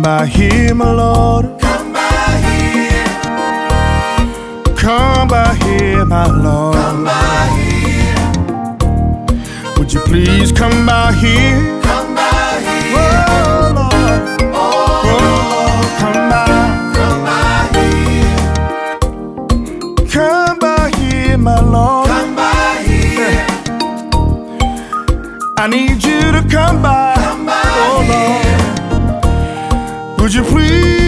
Come by here, my Lord. Come by here. Come by here, my Lord. Come by here. Would you please come by here? Come by here. Oh, Lord. Oh, Oh, come by. come by here. Come by here, my Lord. Come by here. I need you to come by. Come by Oh, here. Lord. Would you please?